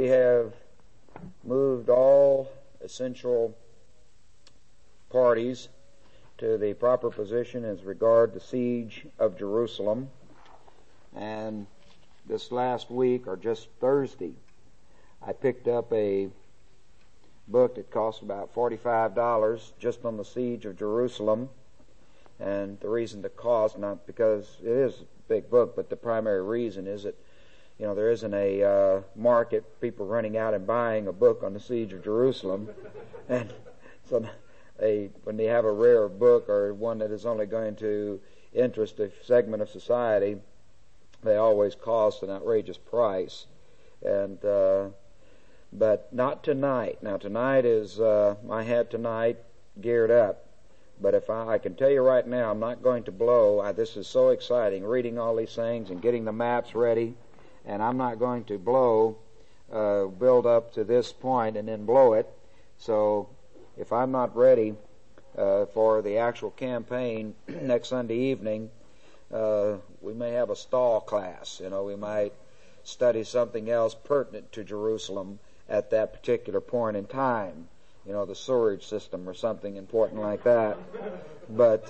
we have moved all essential parties to the proper position as regard the siege of Jerusalem. And this last week, or just Thursday, I picked up a book that cost about $45 just on the siege of Jerusalem. And the reason the cost, not because it is a big book, but the primary reason is that, there isn't a market, people running out and buying a book on the siege of Jerusalem. And so when they have a rare book or one that is only going to interest a segment of society, they always cost an outrageous price. And but not tonight. Now tonight is I have tonight geared up. But if I can tell you right now, I'm not going to blow. This is so exciting, reading all these things and getting the maps ready. And I'm not going to build up to this point and then blow it. So if I'm not ready for the actual campaign next Sunday evening, we may have a stall class. We might study something else pertinent to Jerusalem at that particular point in time. The sewerage system or something important like that. But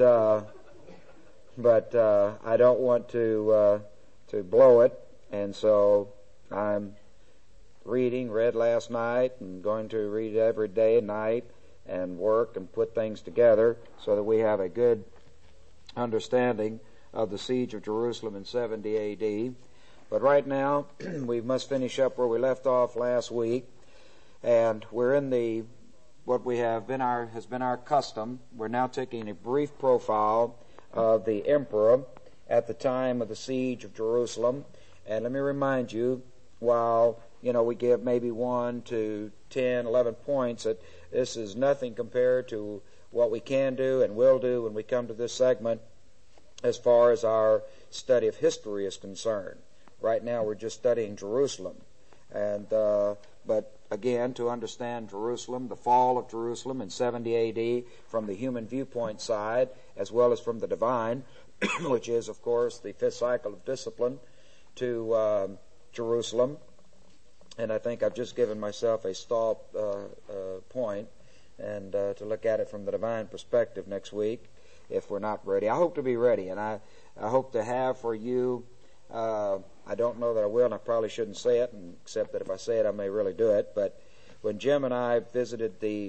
I don't want to blow it, and so I'm read last night and going to read every day and night and work and put things together so that we have a good understanding of the siege of Jerusalem in 70 A.D. But right now, we must finish up where we left off last week, and we're in what has been our custom. We're now taking a brief profile of the emperor at the time of the siege of Jerusalem. And let me remind you, while we give maybe 1 to 10, 11 points, that this is nothing compared to what we can do and will do when we come to this segment as far as our study of history is concerned. Right now we're just studying Jerusalem. And but again, to understand Jerusalem, the fall of Jerusalem in 70 A.D. from the human viewpoint side as well as from the divine, which is, of course, the 5th cycle of discipline to Jerusalem. And I think I've just given myself a stall point and to look at it from the divine perspective next week if we're not ready. I hope to be ready, and I hope to have for you, I don't know that I will, and I probably shouldn't say it, except that if I say it, I may really do it. But when Jim and I visited the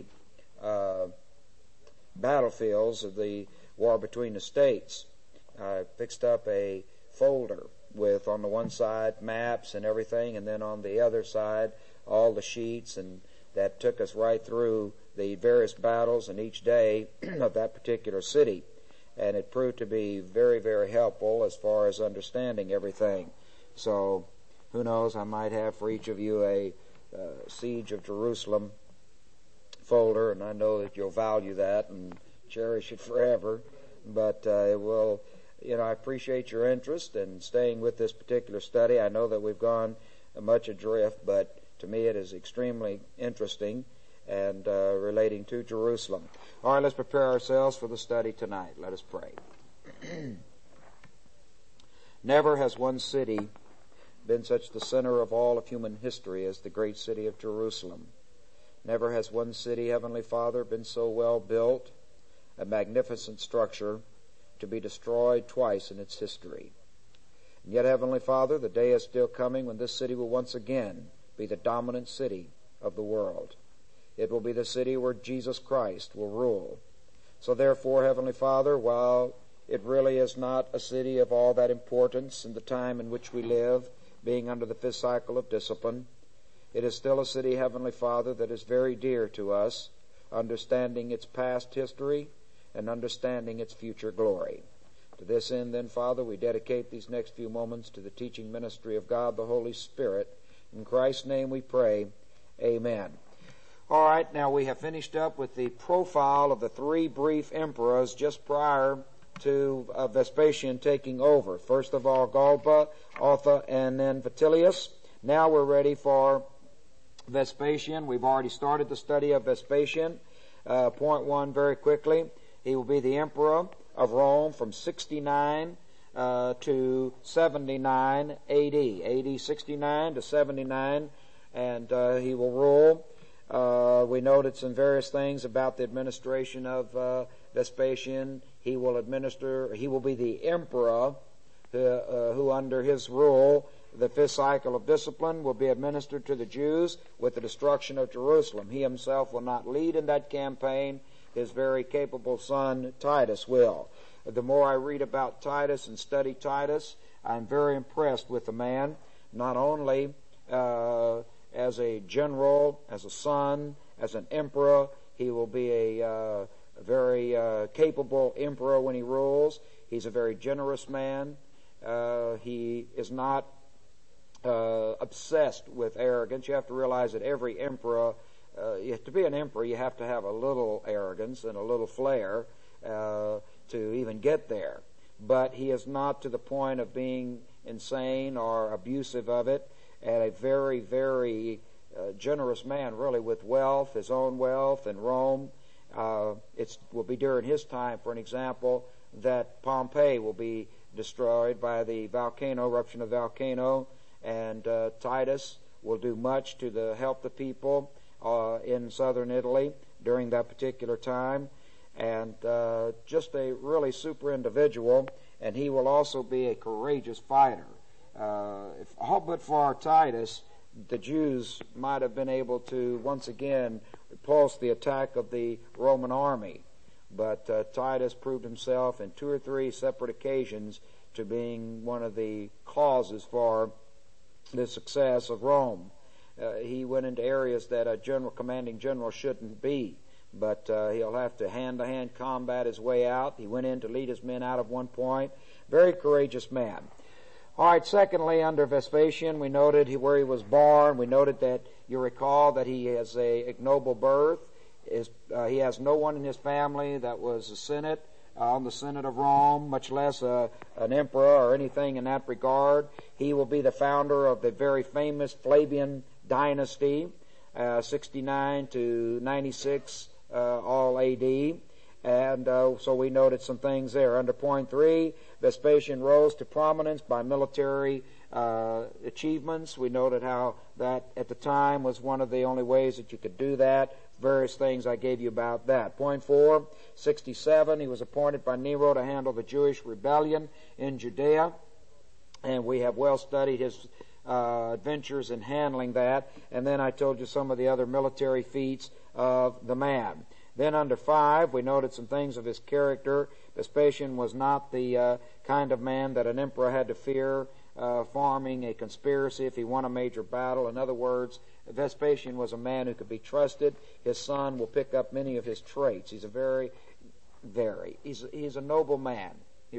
battlefields of the war between the states, I fixed up a folder with, on the one side, maps and everything, and then on the other side, all the sheets, and that took us right through the various battles in each day of that particular city. And it proved to be very, very helpful as far as understanding everything. So, who knows, I might have for each of you a Siege of Jerusalem folder, and I know that you'll value that and cherish it forever. But it will, I appreciate your interest in staying with this particular study. I know that we've gone much adrift, but to me it is extremely interesting and relating to Jerusalem. All right, let's prepare ourselves for the study tonight. Let us pray. Never has one city been such the center of all of human history as the great city of Jerusalem. Never has one city, Heavenly Father, been so well built, a magnificent structure, to be destroyed twice in its history. And yet, Heavenly Father, the day is still coming when this city will once again be the dominant city of the world. It will be the city where Jesus Christ will rule. So therefore, Heavenly Father, while it really is not a city of all that importance in the time in which we live, being under the 5th cycle of discipline, it is still a city, Heavenly Father, that is very dear to us, understanding its past history and understanding its future glory. To this end, then, Father, we dedicate these next few moments to the teaching ministry of God the Holy Spirit. In Christ's name we pray, amen. All right, now we have finished up with the profile of the 3 brief emperors just prior to Vespasian taking over. First of all, Galba, Otha, and then Vitellius. Now we're ready for Vespasian. We've already started the study of Vespasian. Point 1 very quickly. He will be the emperor of Rome from 69 to 79 A.D. A.D. 69 to 79 and he will rule. We noted some various things about the administration of Vespasian. He will be the emperor who under his rule, the fifth cycle of discipline will be administered to the Jews with the destruction of Jerusalem. He himself will not lead in that campaign. His very capable son, Titus, will. The more I read about Titus and study Titus, I'm very impressed with the man, not only as a general, as a son, as an emperor. He will be a very capable emperor when he rules. He's a very generous man. He is not obsessed with arrogance. You have to realize that every emperor, to be an emperor, you have to have a little arrogance and a little flair to even get there. But he is not to the point of being insane or abusive of it, and a very, very generous man, really, with wealth, his own wealth in Rome. It will be during his time, for an example, that Pompeii will be destroyed by the eruption of volcano, and Titus will do much to help the people in southern Italy during that particular time, and just a really super individual, and he will also be a courageous fighter. If all but for Titus, the Jews might have been able to once again repulse the attack of the Roman army, but Titus proved himself in 2 or 3 separate occasions to being one of the causes for the success of Rome. He went into areas that a commanding general shouldn't be, but he'll have to hand-to-hand combat his way out. He went in to lead his men out at one point. Very courageous man. All right, secondly, under Vespasian, we noted where he was born. We noted that, you recall, that he has a ignoble birth. He has no one in his family that was a Senate, on the Senate of Rome, much less an emperor or anything in that regard. He will be the founder of the very famous Flavian dynasty, 69 to 96, all A.D., and so we noted some things there. Under point 3, Vespasian rose to prominence by military achievements. We noted how that at the time was one of the only ways that you could do that. Various things I gave you about that. Point 4, 67, he was appointed by Nero to handle the Jewish rebellion in Judea, and we have well studied his adventures in handling that. And then I told you some of the other military feats of the man. Then under 5, we noted some things of his character. Vespasian was not the kind of man that an emperor had to fear forming a conspiracy if he won a major battle. In other words, Vespasian was a man who could be trusted. His son will pick up many of his traits. He's a he's a noble man.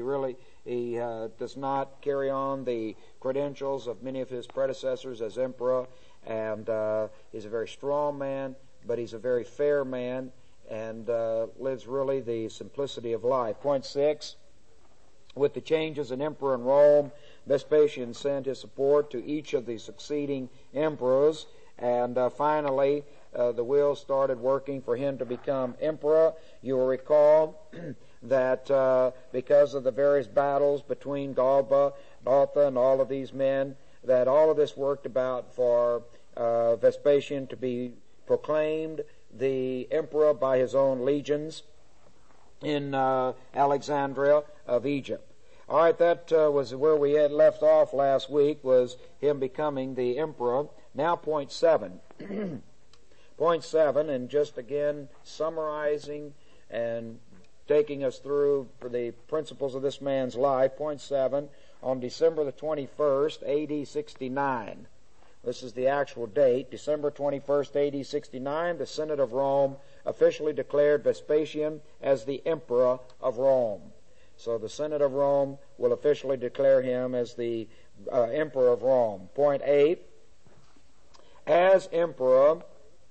He does not carry on the credentials of many of his predecessors as emperor, and he's a very strong man, but he's a very fair man, and lives really the simplicity of life. Point 6, with the changes in emperor in Rome, Vespasian sent his support to each of the succeeding emperors, and finally the wheels started working for him to become emperor. You will recall that because of the various battles between Galba, Baltha, and all of these men, that all of this worked about for Vespasian to be proclaimed the emperor by his own legions in Alexandria of Egypt. All right, that was where we had left off last week, was him becoming the emperor. Now point 7. Point 7, and just again summarizing and taking us through for the principles of this man's life. Point 7, on December the 21st, A.D. 69. This is the actual date, December 21st, A.D. 69, the Senate of Rome officially declared Vespasian as the emperor of Rome. So the Senate of Rome will officially declare him as the emperor of Rome. Point 8, as emperor,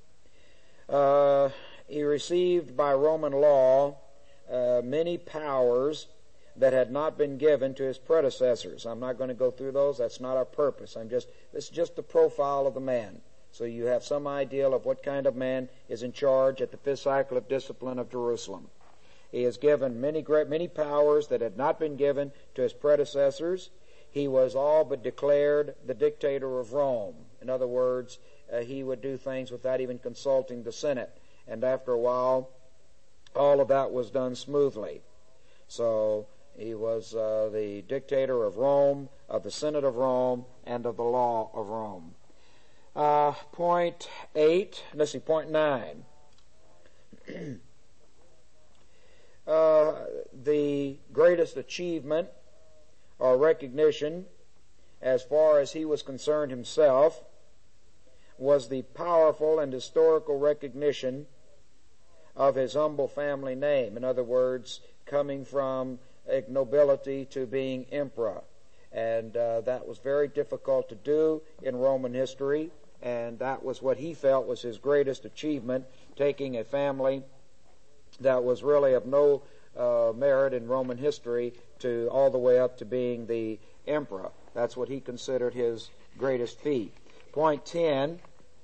he received by Roman law many powers that had not been given to his predecessors. I'm not going to go through those. That's not our purpose. This is just the profile of the man, so you have some idea of what kind of man is in charge at the fifth cycle of discipline of Jerusalem. He is given many powers that had not been given to his predecessors. He was all but declared the dictator of Rome. In other words, he would do things without even consulting the Senate. And after a while, all of that was done smoothly. So he was the dictator of Rome, of the Senate of Rome, and of the law of Rome. Point 9. The greatest achievement or recognition, as far as he was concerned himself, was the powerful and historical recognition of his humble family name. In other words, coming from nobility to being emperor. And that was very difficult to do in Roman history, and that was what he felt was his greatest achievement, taking a family that was really of no merit in Roman history to all the way up to being the emperor. That's what he considered his greatest feat. Point 10,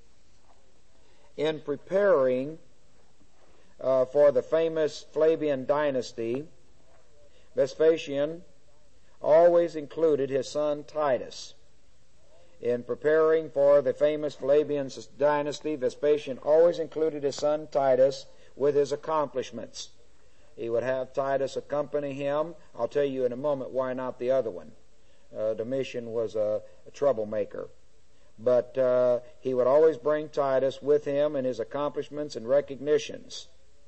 in preparing for the famous Flavian dynasty, Vespasian always included his son Titus. In preparing for the famous Flavian dynasty, Vespasian always included his son Titus with his accomplishments. He would have Titus accompany him. I'll tell you in a moment why not the other one. Domitian was a troublemaker. But he would always bring Titus with him in his accomplishments and recognitions.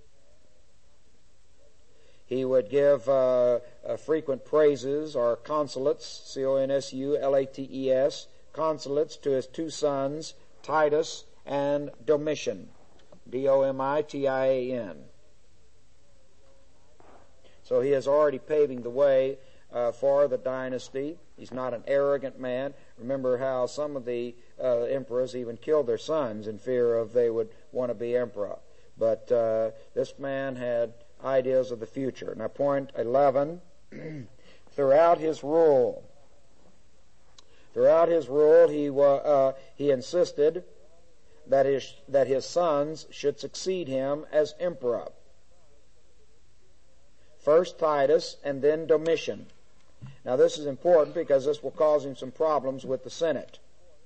He would give frequent praises or consulates, consulates, consulates to his two sons, Titus and Domitian, Domition. So he is already paving the way for the dynasty. He's not an arrogant man. Remember how some of the emperors even killed their sons in fear of they would want to be emperor. But this man had ideas of the future. Now, point 11, throughout his rule, he insisted that his sons should succeed him as emperor. First Titus and then Domitian. Now, this is important because this will cause him some problems with the Senate.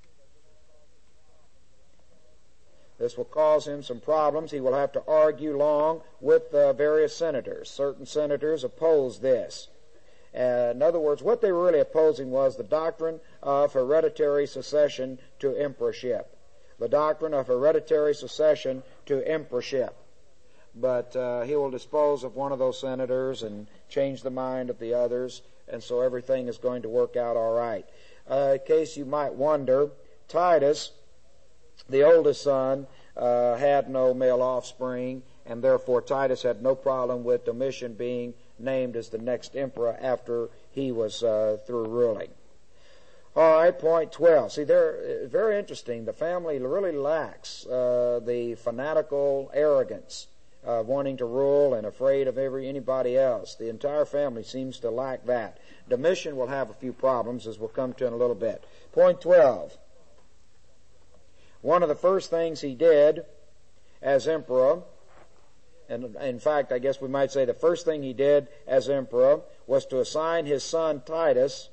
This will cause him some problems. He will have to argue long with various senators. Certain senators oppose this. In other words, what they were really opposing was the doctrine of hereditary succession to emperorship. The doctrine of hereditary succession to emperorship. But he will dispose of one of those senators and change the mind of the others, and so everything is going to work out all right. In case you might wonder, Titus, the oldest son, had no male offspring, and therefore Titus had no problem with Domitian being named as the next emperor after he was through ruling. All right, point 12. See, they're very interesting. The family really lacks the fanatical arrogance of wanting to rule and afraid of anybody else. The entire family seems to lack that. Domitian will have a few problems, as we'll come to in a little bit. Point 12. One of the first things he did as emperor, and in fact, I guess we might say the first thing he did as emperor, was to assign his son Titus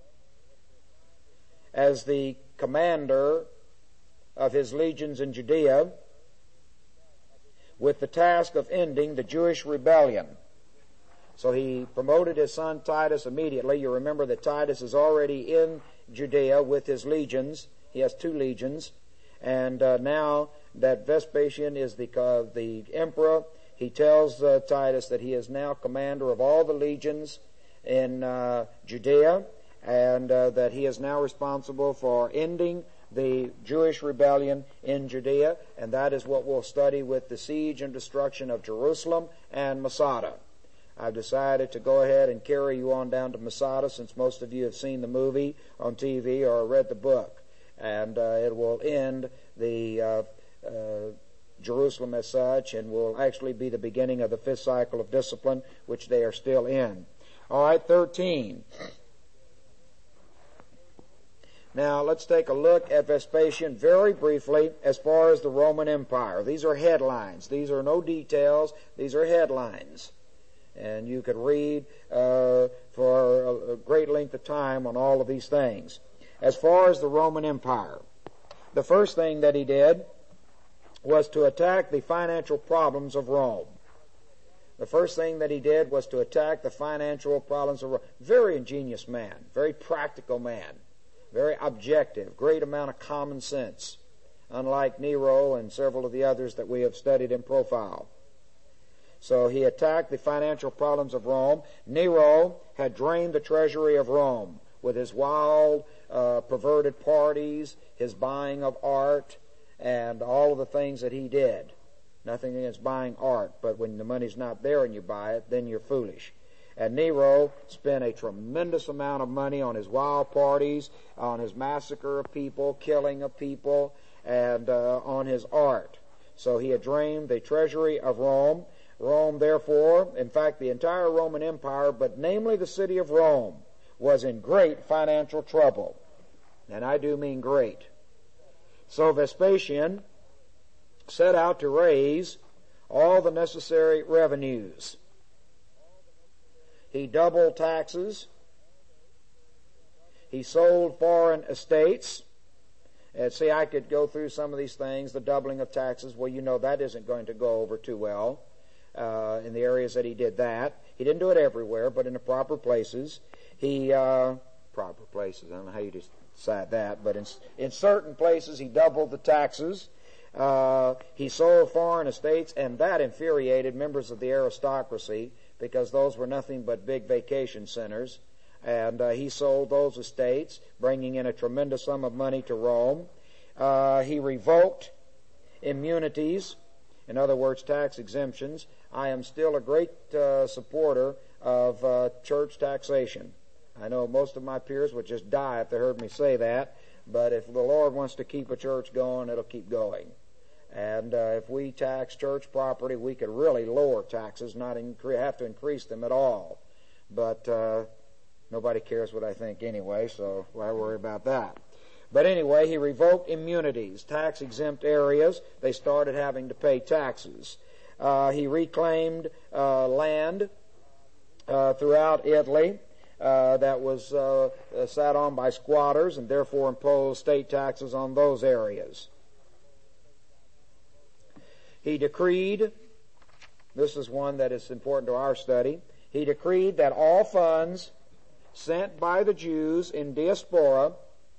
as the commander of his legions in Judea, with the task of ending the Jewish rebellion. So he promoted his son Titus immediately. You remember that Titus is already in Judea with his legions. He has 2 legions. And now that Vespasian is the emperor, he tells Titus that he is now commander of all the legions in Judea, and that he is now responsible for ending the Jewish rebellion in Judea, and that is what we'll study with the siege and destruction of Jerusalem and Masada. I've decided to go ahead and carry you on down to Masada, since most of you have seen the movie on TV or read the book. And it will end the Jerusalem as such, and will actually be the beginning of the 5th cycle of discipline, which they are still in. All right, 13. Now, let's take a look at Vespasian very briefly as far as the Roman Empire. These are headlines. These are no details. These are headlines. And you could read for a great length of time on all of these things. As far as the Roman Empire, the first thing that he did was to attack the financial problems of Rome. The first thing that he did was to attack the financial problems of Rome. Very ingenious man, very practical man, very objective, great amount of common sense, unlike Nero and several of the others that we have studied in profile. So he attacked the financial problems of Rome. Nero had drained the treasury of Rome with his wild, perverted parties, his buying of art, and all of the things that he did. Nothing against buying art, but when the money's not there and you buy it, then you're foolish. And Nero spent a tremendous amount of money on his wild parties, on his massacre of people, killing of people, and on his art. So he had drained the treasury of Rome. Rome, therefore, in fact, the entire Roman Empire, but namely the city of Rome, was in great financial trouble. And I do mean great. So Vespasian set out to raise all the necessary revenues. He doubled taxes. He sold foreign estates. And see, I could go through some of these things, the doubling of taxes. Well, you know that isn't going to go over too well in the areas that he did that. He didn't do it everywhere, but in the proper places. Proper places, I don't know how you decide that, but in certain places he doubled the taxes. He sold foreign estates, and that infuriated members of the aristocracy because those were nothing but big vacation centers. And he sold those estates, bringing in a tremendous sum of money to Rome. He revoked immunities, in other words, tax exemptions. I am still a great supporter of church taxation. I know most of my peers would just die if they heard me say that, but if the Lord wants to keep a church going, it'll keep going. And if we tax church property, we could really lower taxes, not have to increase them at all. But nobody cares what I think anyway, so why worry about that? But anyway, he revoked immunities, tax-exempt areas. They started having to pay taxes. He reclaimed land throughout Italy that was sat on by squatters, and therefore imposed state taxes on those areas. He decreed, this is one that is important to our study, he decreed that all funds sent by the Jews in diaspora,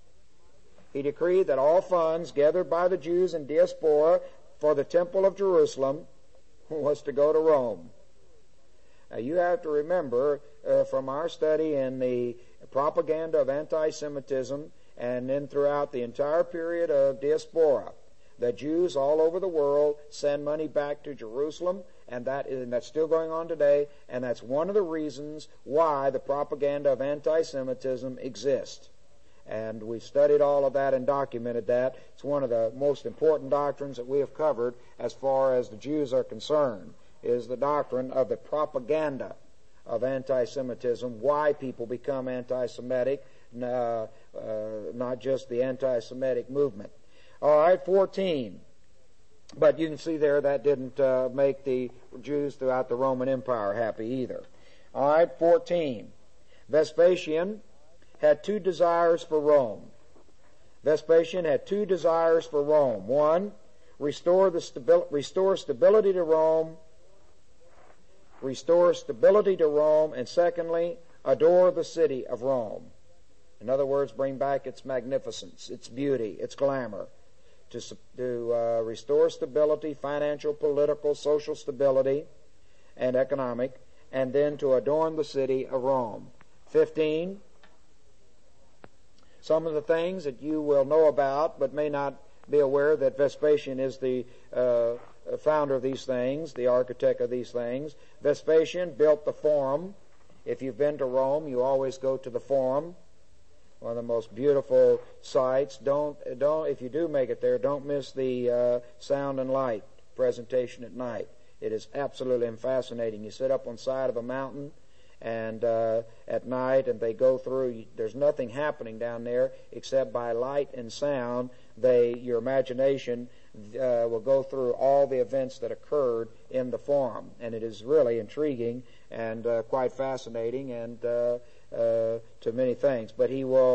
he decreed that all funds gathered by the Jews in diaspora for the Temple of Jerusalem was to go to Rome. Now you have to remember from our study in the propaganda of anti-Semitism and then throughout the entire period of diaspora, the Jews all over the world send money back to Jerusalem, and that's still going on today, and that's one of the reasons why the propaganda of anti-Semitism exists. And we've studied all of that and documented that. It's one of the most important doctrines that we have covered as far as the Jews are concerned, is the doctrine of the propaganda of anti-Semitism, why people become anti-Semitic, not just the anti-Semitic movement. All right, 14. But you can see there that didn't make the Jews throughout the Roman Empire happy either. All right, 14. Vespasian had two desires for Rome. Vespasian had two desires for Rome. One, restore stability to Rome. Restore stability to Rome. And secondly, adore the city of Rome. In other words, bring back its magnificence, its beauty, its glamour. To restore stability, financial, political, social stability, and economic, and then to adorn the city of Rome. 15. Some of the things that you will know about, but may not be aware that Vespasian is the founder of these things, the architect of these things. Vespasian built the Forum. If you've been to Rome, you always go to the Forum. One of the most beautiful sights. If you do make it there, don't miss the sound and light presentation at night. It is absolutely fascinating. You sit up on the side of a mountain and at night, and they go through. There's nothing happening down there except by light and sound. Your imagination will go through all the events that occurred in the Forum, and it is really intriguing and quite fascinating and to many things. But he will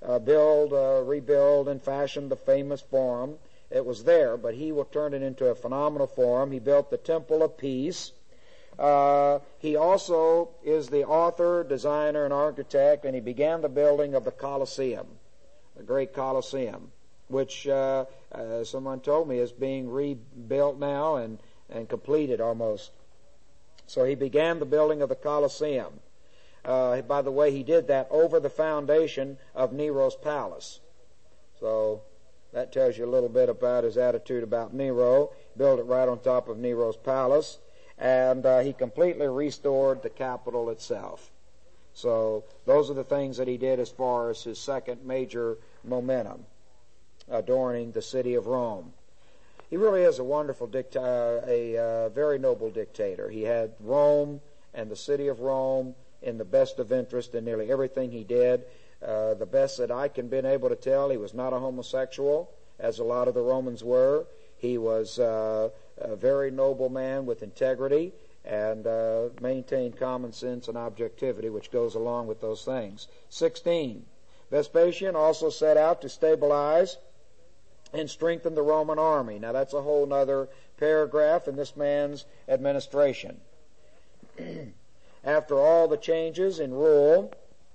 rebuild, and fashion the famous forum. It was there, but he will turn it into a phenomenal forum. He built the Temple of Peace. He also is the author, designer, and architect, and he began the building of the Colosseum, the great Colosseum, which someone told me is being rebuilt now and completed almost. So he began the building of the Colosseum. By the way, he did that over the foundation of Nero's palace. So that tells you a little bit about his attitude about Nero. Built it right on top of Nero's palace. And he completely restored the Capitol itself. So those are the things that he did as far as his second major momentum, adorning the city of Rome. He really is a wonderful a very noble dictator. He had Rome and the city of Rome in the best of interest in nearly everything he did. The best that I can been able to tell, he was not a homosexual, as a lot of the Romans were. He was a very noble man with integrity and maintained common sense and objectivity, which goes along with those things. 16. Vespasian also set out to stabilize and strengthen the Roman army. Now that's a whole other paragraph in this man's administration. After all the changes in rule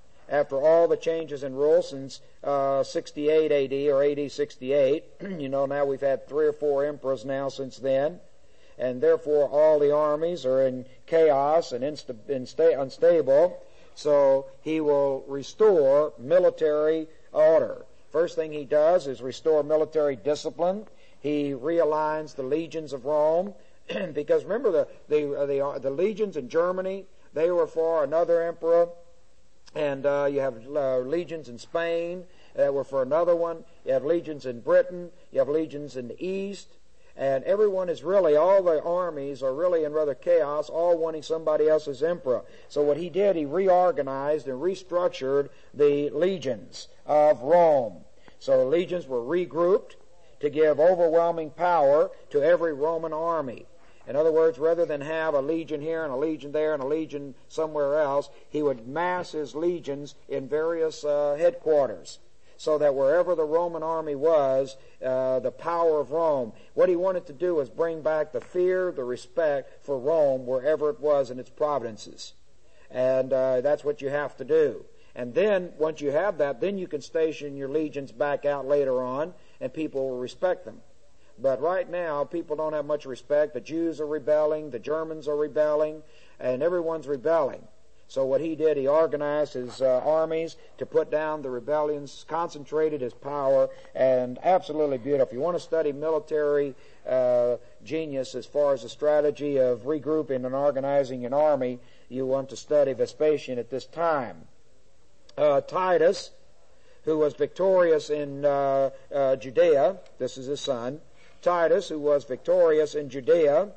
since 68 AD or AD 68, now we've had 3 or 4 emperors now since then, and therefore all the armies are in chaos and unstable, so he will restore military order. First thing he does is restore military discipline. He realigns the legions of Rome, because remember the legions in Germany, they were for another emperor, and you have legions in Spain that were for another one. You have legions in Britain. You have legions in the East. And everyone is really, all the armies are really in rather chaos, all wanting somebody else's emperor. So what he did, he reorganized and restructured the legions of Rome. So the legions were regrouped to give overwhelming power to every Roman army. In other words, rather than have a legion here and a legion there and a legion somewhere else, he would mass his legions in various headquarters, so that wherever the Roman army was, the power of Rome, what he wanted to do was bring back the fear, the respect for Rome wherever it was in its provinces. And that's what you have to do. And then, once you have that, then you can station your legions back out later on, and people will respect them. But right now, people don't have much respect. The Jews are rebelling, the Germans are rebelling, and everyone's rebelling. So what he did, he organized his armies to put down the rebellions, concentrated his power, and absolutely beautiful. If you want to study military genius as far as the strategy of regrouping and organizing an army, you want to study Vespasian at this time. Titus, who was victorious in Judea, this is his son, Titus, who was victorious in Judea,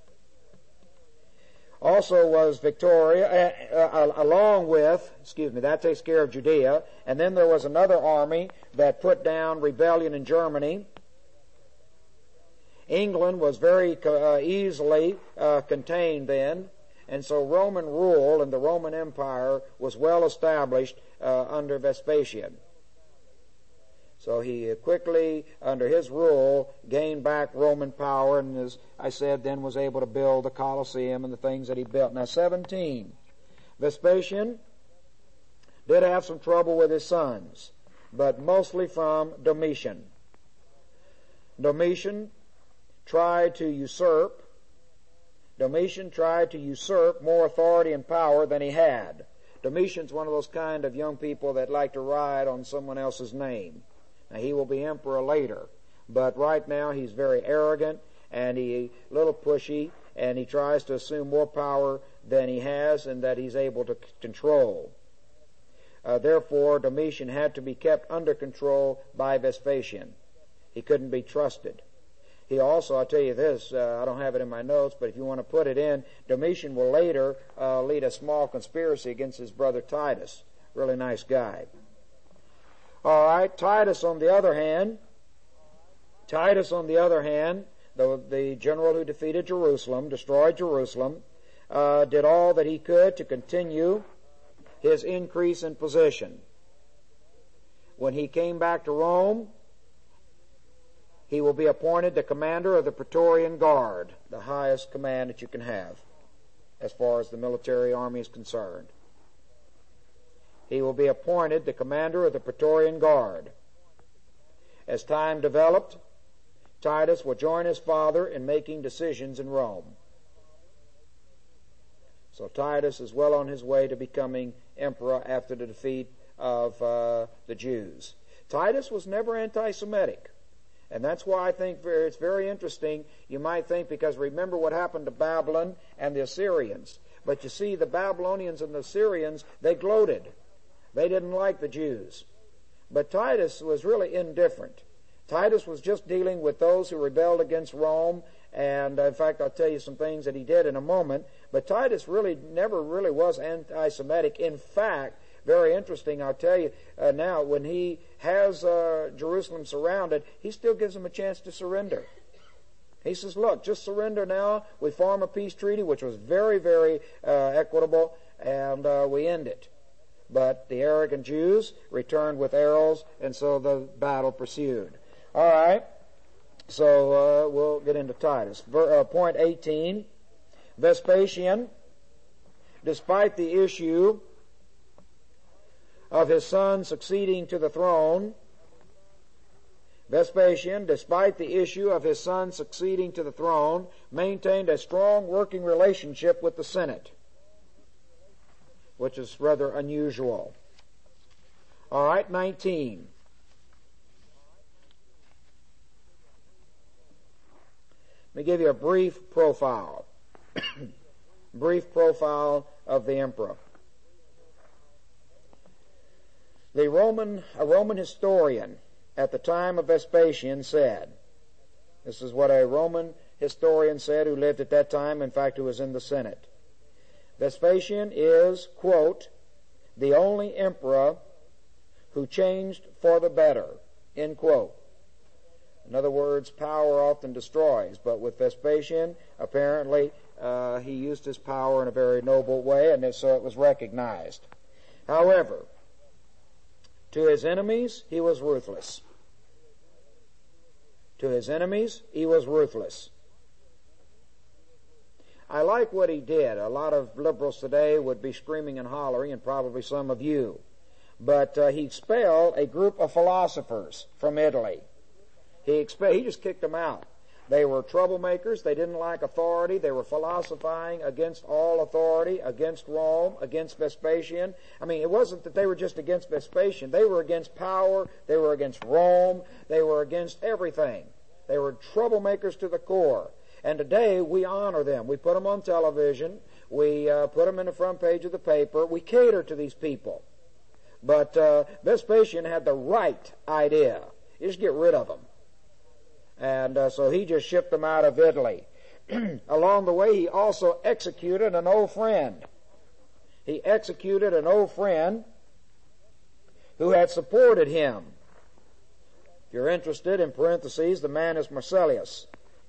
also was victorious, that takes care of Judea. And then there was another army that put down rebellion in Germany. England was very easily contained then, and so Roman rule and the Roman Empire was well established under Vespasian. So he quickly, under his rule, gained back Roman power, and as I said, then was able to build the Colosseum and the things that he built. Now, 17. Vespasian did have some trouble with his sons, but mostly from Domitian. Domitian tried to usurp more authority and power than he had. Domitian's one of those kind of young people that like to ride on someone else's name. Now, he will be emperor later, but right now he's very arrogant and a little pushy, and he tries to assume more power than he has and that he's able to control. Therefore, Domitian had to be kept under control by Vespasian. He couldn't be trusted. He also, I'll tell you this, I don't have it in my notes, but if you want to put it in, Domitian will later lead a small conspiracy against his brother Titus. Really nice guy. All right, Titus on the other hand, the general who defeated Jerusalem, destroyed Jerusalem, did all that he could to continue his increase in position. when he came back to Rome, he will be appointed the commander of the Praetorian Guard, the highest command that you can have as far as the military army is concerned. He will be appointed the commander of the Praetorian Guard. As time developed, Titus will join his father in making decisions in Rome. So Titus is well on his way to becoming emperor after the defeat of the Jews. Titus was never anti-Semitic. And that's why I think it's very interesting. You might think, because remember what happened to Babylon and the Assyrians. But you see, the Babylonians and the Assyrians, they gloated. They didn't like the Jews. But Titus was really indifferent. Titus was just dealing with those who rebelled against Rome. And in fact, I'll tell you some things that he did in a moment. But Titus never really was anti-Semitic. In fact, very interesting, I'll tell you now, when he has Jerusalem surrounded, he still gives them a chance to surrender. He says, look, just surrender now. We form a peace treaty, which was very, very equitable, and we end it. But the arrogant Jews returned with arrows, and so the battle pursued. All right, so we'll get into Titus. Point 18, Vespasian, despite the issue of his son succeeding to the throne, Vespasian, despite the issue of his son succeeding to the throne, maintained a strong working relationship with the Senate, which is rather unusual. All right, 19. Let me give you a brief profile. Brief profile of the emperor. A Roman historian at the time of Vespasian said, this is what a Roman historian said who lived at that time, in fact, who was in the Senate. Vespasian is, quote, the only emperor who changed for the better, end quote. In other words, power often destroys, but with Vespasian, apparently, he used his power in a very noble way, and so it was recognized. However, to his enemies, he was ruthless. To his enemies, he was ruthless. I like what he did. A lot of liberals today would be screaming and hollering, and probably some of you. But he expelled a group of philosophers from Italy. He just kicked them out. They were troublemakers. They didn't like authority. They were philosophizing against all authority, against Rome, against Vespasian. I mean, it wasn't that they were just against Vespasian. They were against power. They were against Rome. They were against everything. They were troublemakers to the core. And today we honor them. We put them on television. We put them in the front page of the paper. We cater to these people. But Vespasian had the right idea. You just get rid of them. And so he just shipped them out of Italy. Along the way, he also executed an old friend. He executed an old friend who had supported him. If you're interested, in parentheses, the man is Marcellus,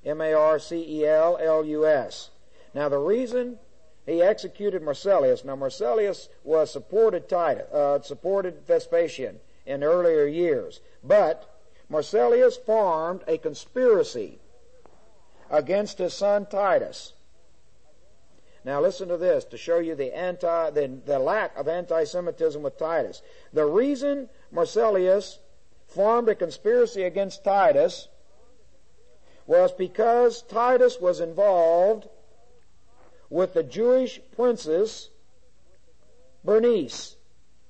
Marcellus. Now, the reason he executed Marcellus, now Marcellus was supported Vespasian in earlier years, but Marcellus formed a conspiracy against his son Titus. Now listen to this to show you the lack of anti-Semitism with Titus. The reason Marcellus formed a conspiracy against Titus was because Titus was involved with the Jewish princess Bernice.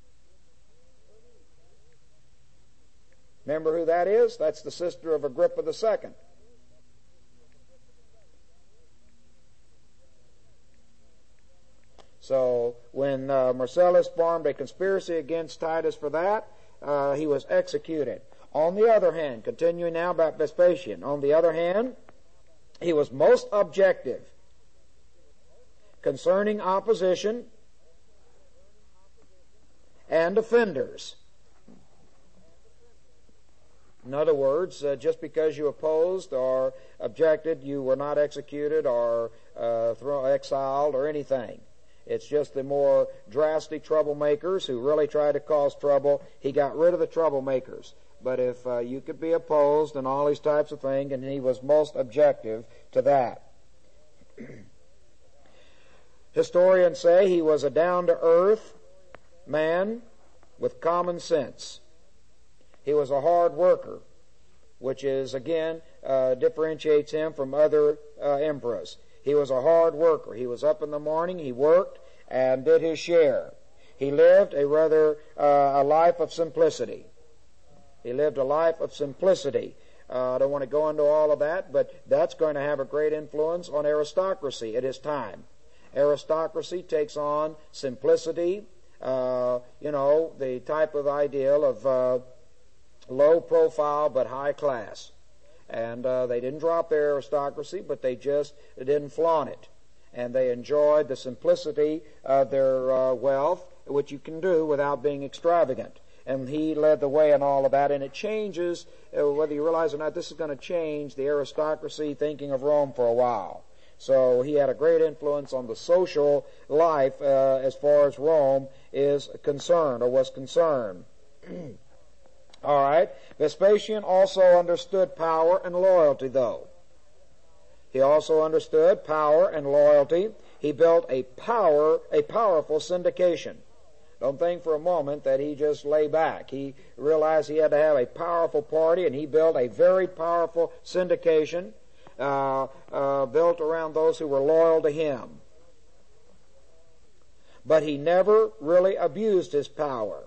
Remember who that is? That's the sister of Agrippa II. So when Marcellus formed a conspiracy against Titus for that, he was executed. On the other hand, continuing now about Vespasian, on the other hand, he was most objective concerning opposition and offenders. In other words, just because you opposed or objected, you were not executed or exiled or anything. It's just the more drastic troublemakers who really try to cause trouble. He got rid of the troublemakers. But if you could be opposed and all these types of things, and he was most objective to that. Historians say he was a down-to-earth man with common sense. He was a hard worker, which is, again, differentiates him from other emperors. He was a hard worker. He was up in the morning, he worked, and did his share. He lived a life of simplicity. He lived a life of simplicity. I don't want to go into all of that, but that's going to have a great influence on aristocracy at his time. Aristocracy takes on simplicity, the type of ideal of low profile but high class. And they didn't drop their aristocracy, but they just didn't flaunt it. And they enjoyed the simplicity of their wealth, which you can do without being extravagant. And he led the way in all of that, and it changes, whether you realize or not, this is going to change the aristocracy thinking of Rome for a while. So he had a great influence on the social life as far as Rome is concerned, or was concerned. All right. Vespasian also understood power and loyalty, though. He also understood power and loyalty. He built a powerful syndication. Don't think for a moment that he just lay back. He realized he had to have a powerful party, and he built a very powerful syndication built around those who were loyal to him. But he never really abused his power.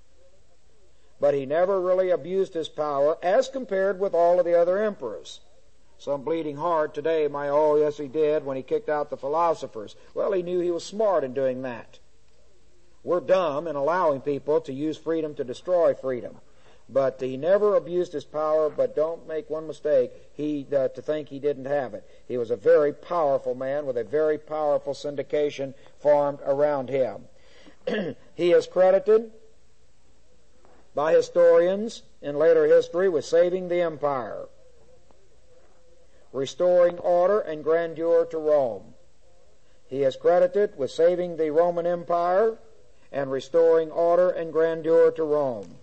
As compared with all of the other emperors. Some bleeding heart today, yes he did, when he kicked out the philosophers. Well, he knew he was smart in doing that. We're dumb in allowing people to use freedom to destroy freedom. But he never abused his power, but don't make one mistake to think he didn't have it. He was a very powerful man with a very powerful syndication formed around him. He is credited by historians in later history with saving the empire, restoring order and grandeur to Rome. He is credited with saving the Roman Empire and restoring order and grandeur to Rome.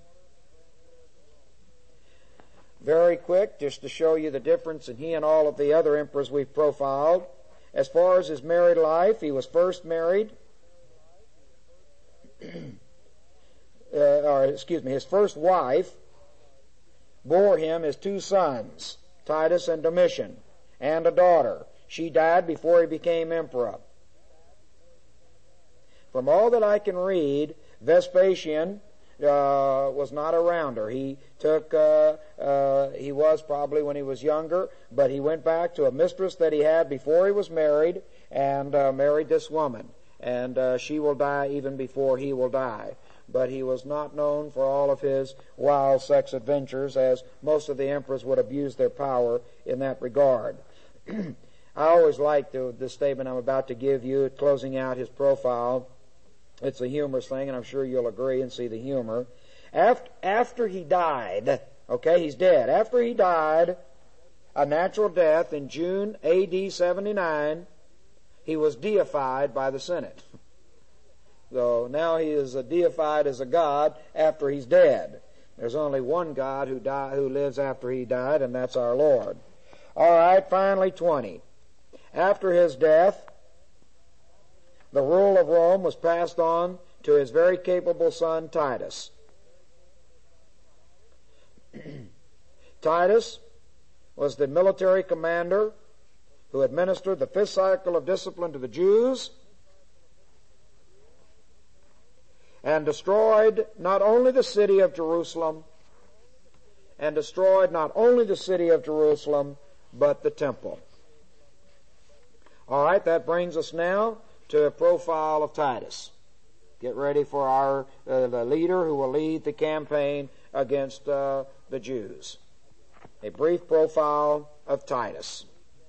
Very quick, just to show you the difference in he and all of the other emperors we've profiled. As far as his married life, he was first married, his first wife bore him his two sons, Titus and Domitian, and a daughter. She died before he became emperor. From all that I can read, Vespasian was not around her. He was probably when he was younger, but he went back to a mistress that he had before he was married and married this woman. And she will die even before he will die. But he was not known for all of his wild sex adventures, as most of the emperors would abuse their power in that regard. I always like this statement I'm about to give you, closing out his profile. It's a humorous thing, and I'm sure you'll agree and see the humor. After he died, he's dead. After he died a natural death in June A.D. 79, he was deified by the Senate. So now he is deified as a god after he's dead. There's only one God who lives after he died, and that's our Lord. All right, finally 20. After his death, the rule of Rome was passed on to his very capable son Titus. Titus was the military commander who administered the fifth cycle of discipline to the Jews and destroyed not only the city of Jerusalem, but the temple. All right, that brings us now to a profile of Titus. Get ready for the leader who will lead the campaign against the Jews. A brief profile of Titus.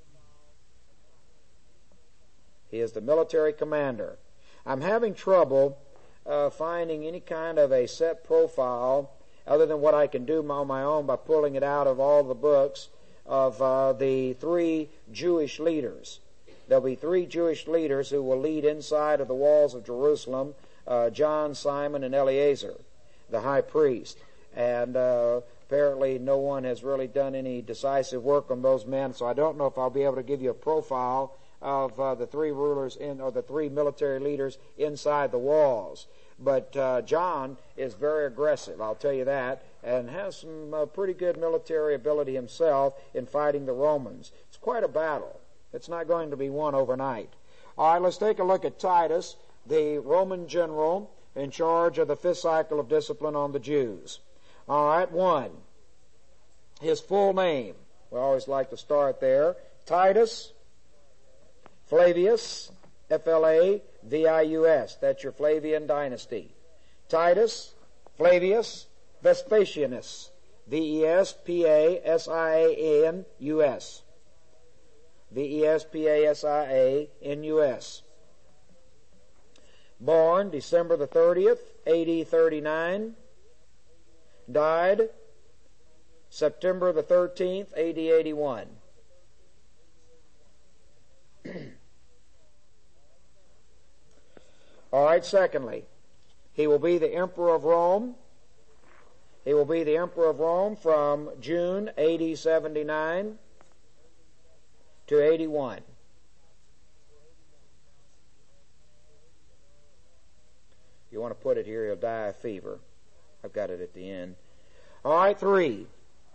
He is the military commander. I'm having trouble finding any kind of a set profile other than what I can do on my own by pulling it out of all the books of the three Jewish leaders. There'll be 3 Jewish leaders who will lead inside of the walls of Jerusalem, John, Simon, and Eleazar, the high priest. And apparently no one has really done any decisive work on those men, so I don't know if I'll be able to give you a profile of the 3 rulers or the 3 military leaders inside the walls. But John is very aggressive, I'll tell you that, and has some pretty good military ability himself in fighting the Romans. It's quite a battle. It's not going to be won overnight. All right, let's take a look at Titus, the Roman general in charge of the 5th cycle of discipline on the Jews. All right, 1. His full name. We always like to start there. Titus Flavius, Flavius. That's your Flavian dynasty. Titus Flavius Vespasianus, Vespasianus. Vespasianus. Born December the 30th, AD 39. Died September the 13th, AD 81. All right, secondly, he will be the Emperor of Rome. He will be the Emperor of Rome from June AD 79 to 81. You want to put it here, he'll die of fever. I've got it at the end. All right, 3.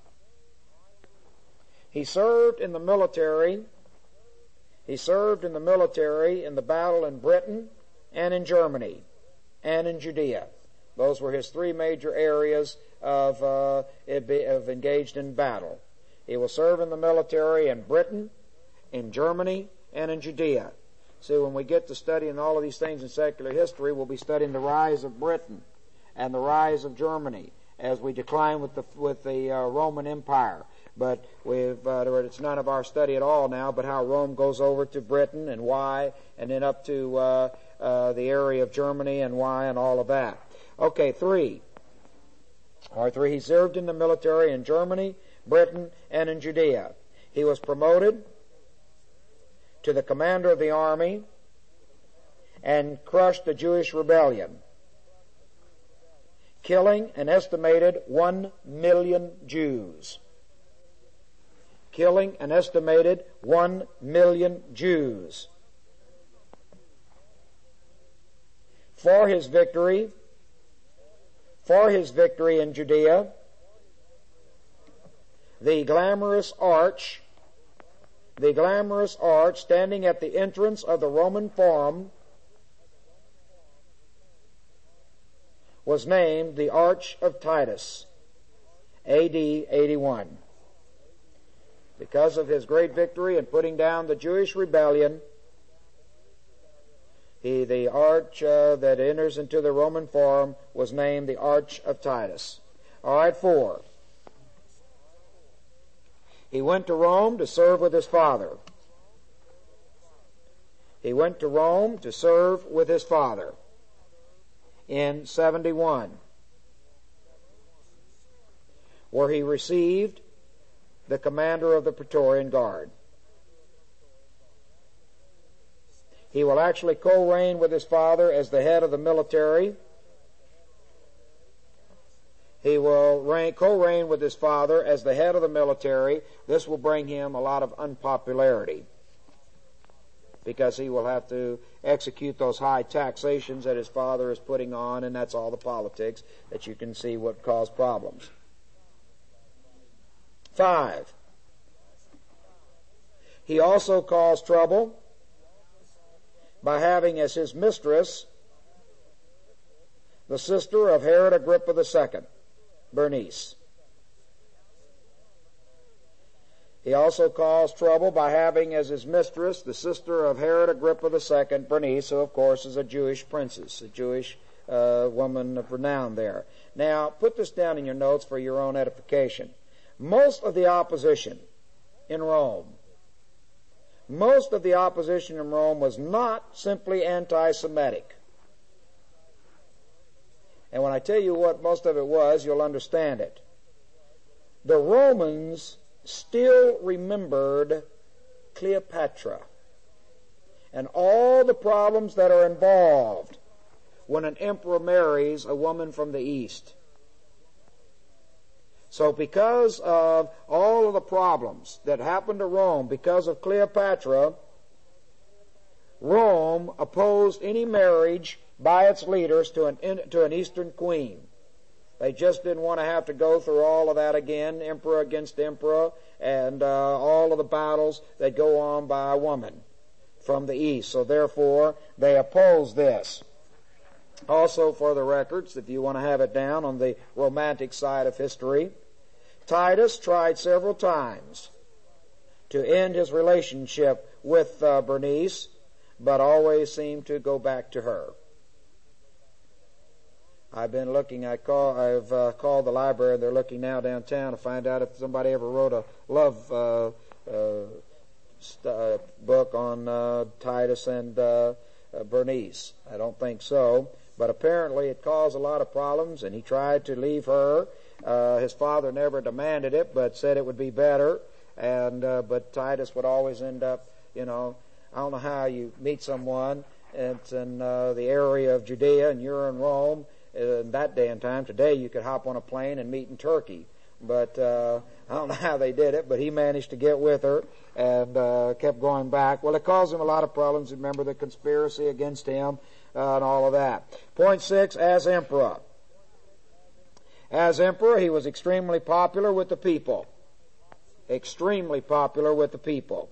He served in the military. He served in the military in the battle in Britain and in Germany and in Judea. Those were his 3 major areas of engaged in battle. He will serve in the military in Britain, in Germany, and in Judea. See, when we get to studying all of these things in secular history, we'll be studying the rise of Britain and the rise of Germany as we decline with the Roman Empire. But it's none of our study at all now, but how Rome goes over to Britain and why, and then up to the area of Germany and why, and all of that. Okay, 3. All right, 3. He served in the military in Germany, Britain, and in Judea. He was promoted to the commander of the army and crushed the Jewish rebellion, killing an estimated 1 million Jews. Killing an estimated 1 million Jews. For his victory in Judea, the glamorous arch standing at the entrance of the Roman Forum was named the Arch of Titus, AD 81. Because of his great victory in putting down the Jewish rebellion, the arch that enters into the Roman Forum was named the Arch of Titus. All right, 4. He went to Rome to serve with his father. He went to Rome to serve with his father in 71, where he received the commander of the Praetorian Guard. He will actually co-reign with his father as the head of the military. He will co-reign with his father as the head of the military. This will bring him a lot of unpopularity because he will have to execute those high taxations that his father is putting on, and that's all the politics that you can see what cause problems. 5. He also caused trouble by having as his mistress the sister of Herod Agrippa II, Bernice. He also caused trouble by having as his mistress the sister of Herod Agrippa II, Bernice, who of course is a Jewish princess, a Jewish woman of renown there. Now, put this down in your notes for your own edification. Most of the opposition in Rome was not simply anti-Semitic. And when I tell you what most of it was, you'll understand it. The Romans still remembered Cleopatra. and all the problems that are involved when an emperor marries a woman from the East. So because of all of the problems that happened to Rome because of Cleopatra, Rome opposed any marriage by its leaders to an Eastern queen. They just didn't want to have to go through all of that again, emperor against emperor, and all of the battles that go on by a woman from the East. So therefore, they opposed this. Also, for the records, if you want to have it down on the romantic side of history, Titus tried several times to end his relationship with Bernice, but always seemed to go back to her. I've been looking, I've called the library, they're looking now downtown to find out if somebody ever wrote a love book on Titus and Bernice. I don't think so, but apparently it caused a lot of problems, and he tried to leave her. His father never demanded it, but said it would be better, and but Titus would always end up, I don't know how you meet someone, it's in the area of Judea, and you're in Rome. In that day and time, today you could hop on a plane and meet in Turkey. But I don't know how they did it, but he managed to get with her and kept going back. Well, it caused him a lot of problems. Remember the conspiracy against him and all of that. Point 6, as emperor. As emperor, he was extremely popular with the people. Extremely popular with the people.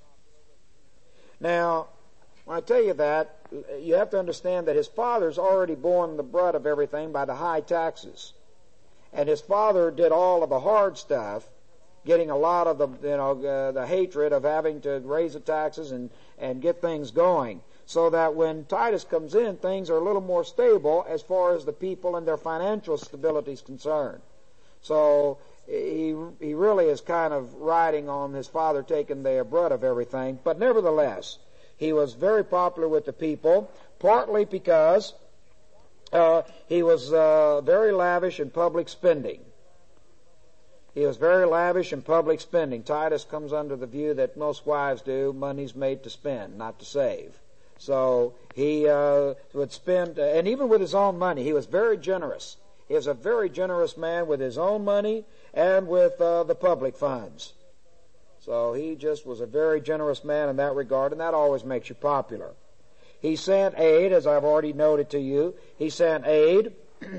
Now, when I tell you that, you have to understand that his father's already borne the brunt of everything by the high taxes. And his father did all of the hard stuff, getting a lot of the hatred of having to raise the taxes and get things going. So that when Titus comes in, things are a little more stable as far as the people and their financial stability is concerned. So he really is kind of riding on his father taking the brunt of everything. But nevertheless, he was very popular with the people, partly because he was very lavish in public spending. He was very lavish in public spending. Titus comes under the view that most wives do, money's made to spend, not to save. So he would spend, and even with his own money, he was very generous. He was a very generous man with his own money and with the public funds. So he just was a very generous man in that regard, and that always makes you popular. He sent aid, as I've already noted to you. He sent aid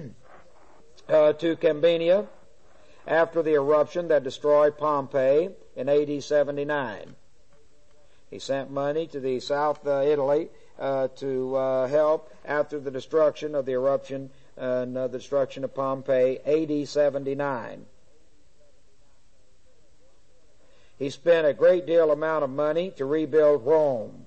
to Campania after the eruption that destroyed Pompeii in AD 79. He sent money to the South Italy to help after the destruction of the eruption and the destruction of Pompeii, AD 79. He spent a great deal amount of money to rebuild Rome.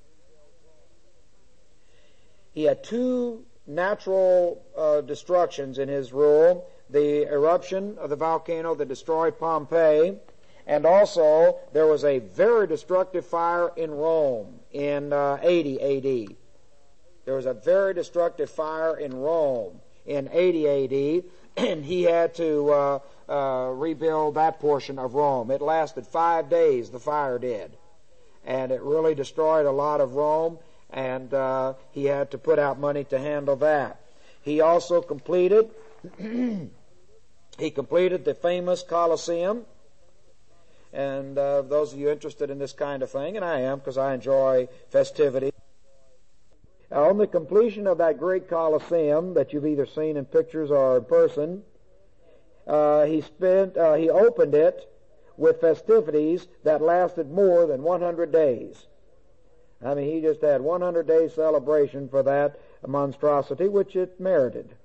He had two natural destructions in his rule: the eruption of the volcano that destroyed Pompeii, and also there was a very destructive fire in Rome in 80 AD. There was a very destructive fire in Rome in 80 AD, and he had to rebuild that portion of Rome. It lasted 5 days, the fire did, and it really destroyed a lot of Rome, and he had to put out money to handle that. He also completed the famous Colosseum, and those of you interested in this kind of thing, and I am because I enjoy festivity. On the completion of that great Colosseum that you've either seen in pictures or in person, he opened it with festivities that lasted more than 100 days. I mean, he just had 100-day celebration for that monstrosity, which it merited.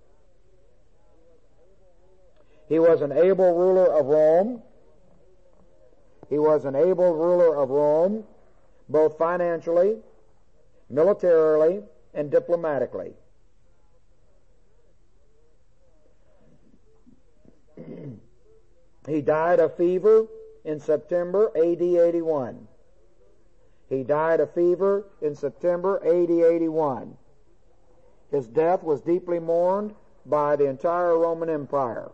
He was an able ruler of Rome. He was an able ruler of Rome, both financially, militarily, and diplomatically. He died of fever in September AD 81. He died of fever in September AD 81. His death was deeply mourned by the entire Roman Empire.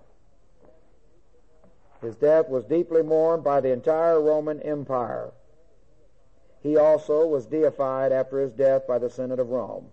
His death was deeply mourned by the entire Roman Empire. he also was deified after his death by the Senate of Rome.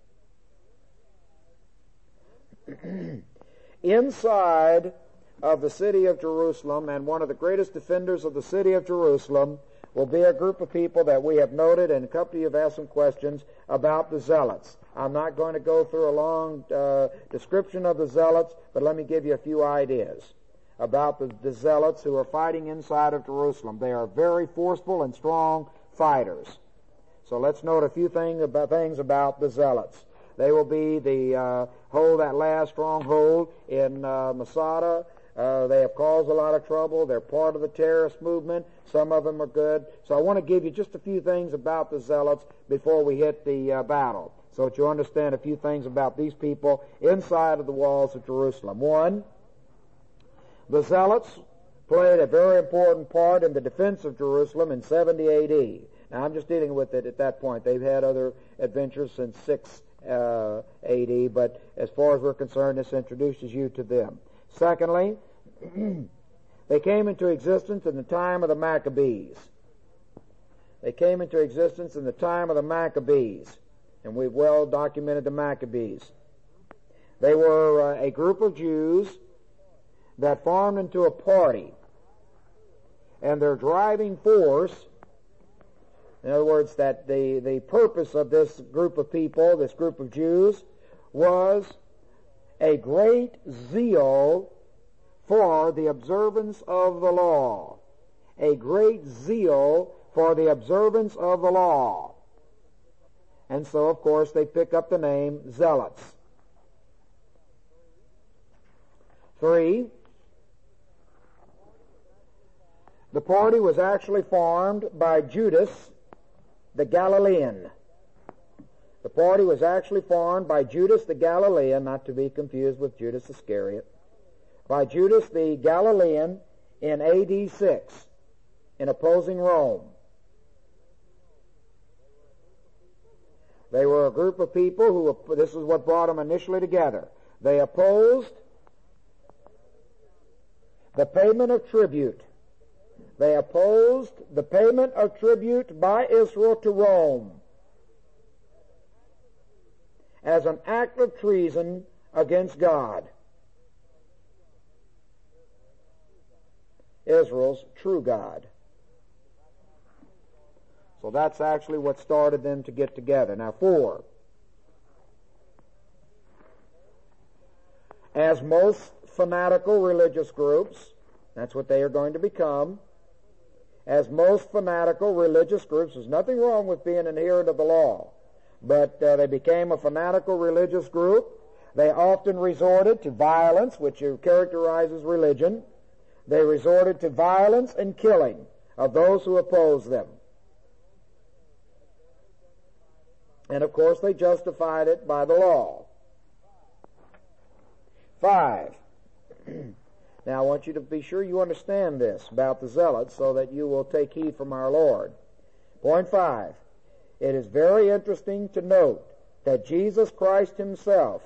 Inside of the city of Jerusalem, and one of the greatest defenders of the city of Jerusalem, will be a group of people that we have noted, and a couple of you have asked some questions about the Zealots. I'm not going to go through a long description of the Zealots, but let me give you a few ideas about the Zealots who are fighting inside of Jerusalem. They are very forceful and strong fighters. So let's note a few things about the Zealots. They will be hold that last stronghold in Masada. They have caused a lot of trouble. They're part of the terrorist movement. Some of them are good. So I want to give you just a few things about the Zealots before we hit the battle, so that you understand a few things about these people inside of the walls of Jerusalem. One, the Zealots played a very important part in the defense of Jerusalem in 70 A.D. Now, I'm just dealing with it at that point. They've had other adventures since 6 A.D., but as far as we're concerned, this introduces you to them. Secondly, they came into existence in the time of the Maccabees. They came into existence in the time of the Maccabees, and we've well documented the Maccabees. They were a group of Jews that formed into a party, and their driving force, in other words, that the purpose of this group of people, this group of Jews, was a great zeal for the observance of the law. A great zeal for the observance of the law. And so, of course, they pick up the name Zealots. 3, the party was actually formed by Judas the Galilean. The party was actually formed by Judas the Galilean, not to be confused with Judas Iscariot, by Judas the Galilean in A.D. 6, in opposing Rome. They were a group of people who, this is what brought them initially together. They opposed the payment of tribute. They opposed the payment of tribute by Israel to Rome as an act of treason against God, Israel's true God. So that's actually what started them to get together. Now, 4, as most fanatical religious groups, that's what they are going to become. As most fanatical religious groups, there's nothing wrong with being an adherent of the law, but they became a fanatical religious group. They often resorted to violence, which characterizes religion. They resorted to violence and killing of those who opposed them. And of course, they justified it by the law. 5. Now, I want you to be sure you understand this about the Zealots so that you will take heed from our Lord. Point 5. It is very interesting to note that Jesus Christ himself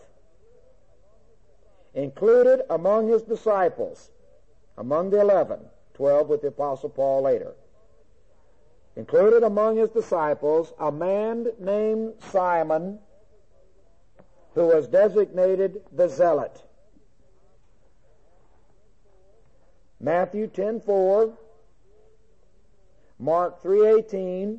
included among his disciples, among the 11, 12 with the Apostle Paul later, included among his disciples a man named Simon who was designated the Zealot. Matthew 10:4, Mark 3:18,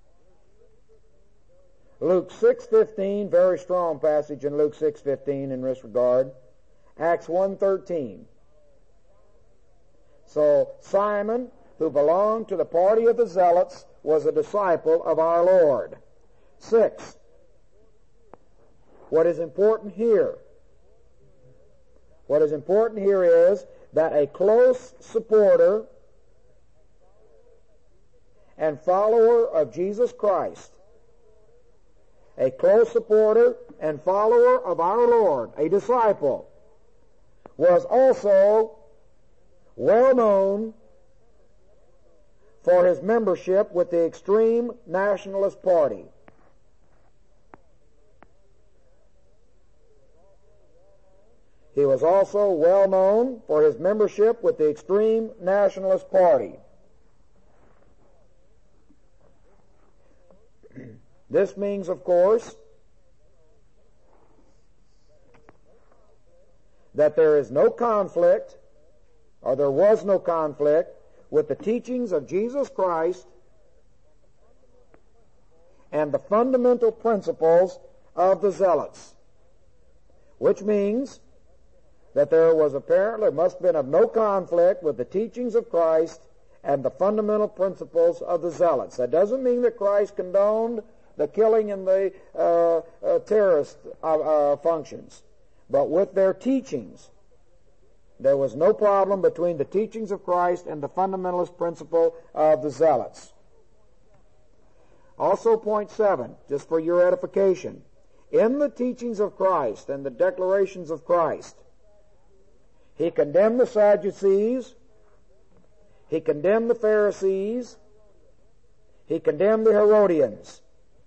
Luke 6:15, very strong passage in Luke 6:15 in this regard, Acts 1:13. So Simon, who belonged to the party of the Zealots, was a disciple of our Lord. 6, what is important here is that a close supporter and follower of Jesus Christ, a close supporter and follower of our Lord, a disciple, was also well known for his membership with the extreme nationalist party. He was also well known for his membership with the extreme nationalist party. This means, of course, that there is no conflict, or there was no conflict, with the teachings of Jesus Christ and the fundamental principles of the Zealots, which means that there must have been of no conflict with the teachings of Christ and the fundamental principles of the Zealots. That doesn't mean that Christ condoned the killing and the terrorist functions, but with their teachings, there was no problem between the teachings of Christ and the fundamentalist principle of the Zealots. Also, point 7, just for your edification, in the teachings of Christ and the declarations of Christ, he condemned the Sadducees, he condemned the Pharisees, he condemned the Herodians.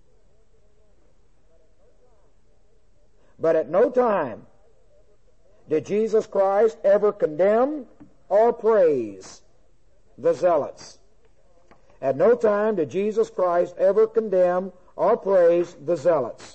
But at no time did Jesus Christ ever condemn or praise the Zealots. At no time did Jesus Christ ever condemn or praise the Zealots.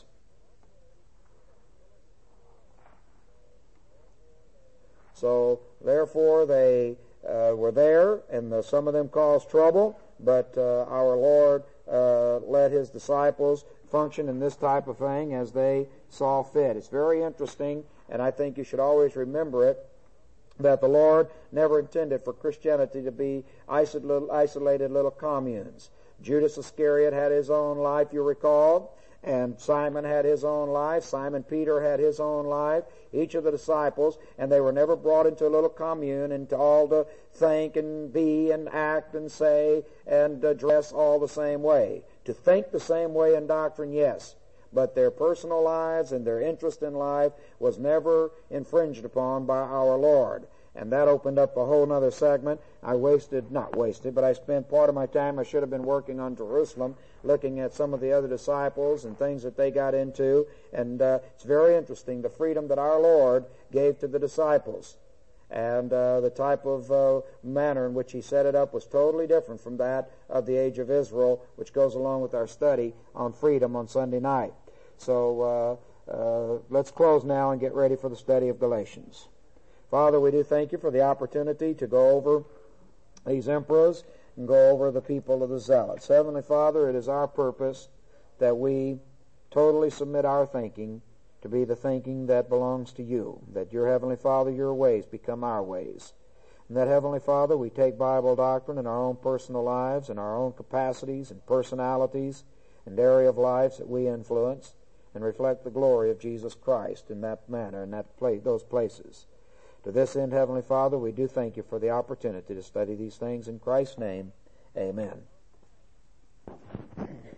So, therefore, they were there, and some of them caused trouble, but our Lord let His disciples function in this type of thing as they saw fit. It's very interesting, and I think you should always remember it, that the Lord never intended for Christianity to be isolated little communes. Judas Iscariot had his own life, you recall, and Simon had his own life. Simon Peter had his own life. Each of the disciples, and they were never brought into a little commune and all to think and be and act and say and dress all the same way. To think the same way in doctrine, yes, but their personal lives and their interest in life was never infringed upon by our Lord. And that opened up a whole other segment. I spent part of my time, I should have been working on Jerusalem, looking at some of the other disciples and things that they got into. And it's very interesting, the freedom that our Lord gave to the disciples. And the type of manner in which He set it up was totally different from that of the age of Israel, which goes along with our study on freedom on Sunday night. So let's close now and get ready for the study of Galatians. Father, we do thank You for the opportunity to go over these emperors and go over the people of the Zealots. Heavenly Father, it is our purpose that we totally submit our thinking to be the thinking that belongs to You, that Your Heavenly Father, Your ways become our ways. And that, Heavenly Father, we take Bible doctrine in our own personal lives and our own capacities and personalities and area of lives that we influence and reflect the glory of Jesus Christ in that manner, in those places. To this end, Heavenly Father, we do thank You for the opportunity to study these things in Christ's name. Amen.